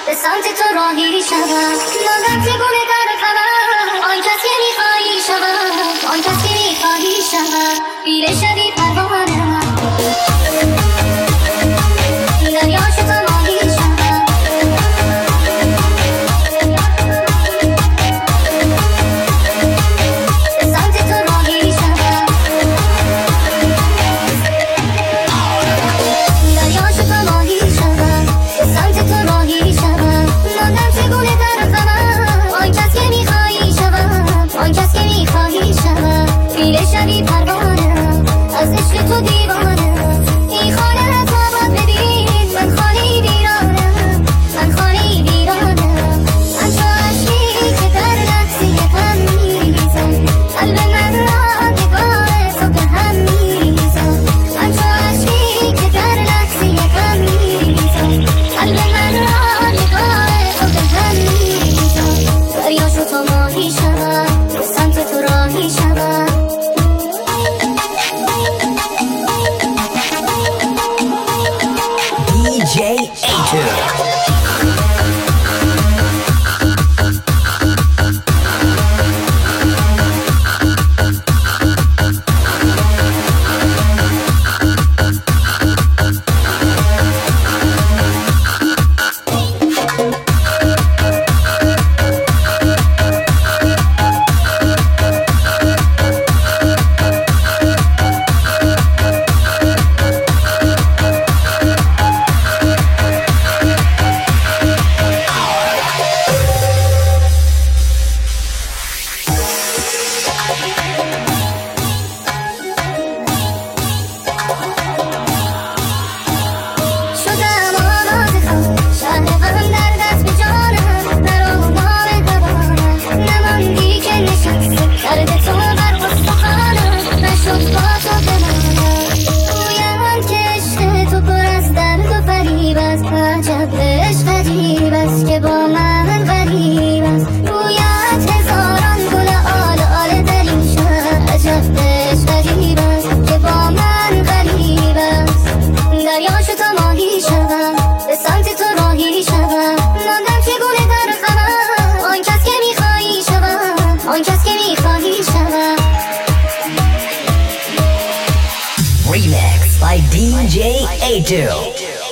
به سمت تو راهی شوم. مادم چگونه در خبر آن کس که میخواهی شوم، آن کس که میخواهی شوم. بیره شوی پروانه من، دریا شو تا ماهی شوم. به سمت تو راهی شوم، دریا شو تا ماهی شوم. به سمت تو راهی شوم. مادم چگونه در خبر آن کس که میخواهی شوم، آن کس که میخواهی شوم. بیره شوی پروانه من، از عشق تو دیوانه. این خانه تو باد ببین، من خانه ویرانم، من خانه ویرانم. من تو عشقی که در لحظه غم میریزم، قلب من را نگاه تو به هم میریزم. من تو عشقی که در لحظه غم میریزم، قلب من را نگاه تو به هم میریزم. دریا شو تا ماهی شوم، به سمت تو راهی شوم. DJ A2. Remix by DJ A2.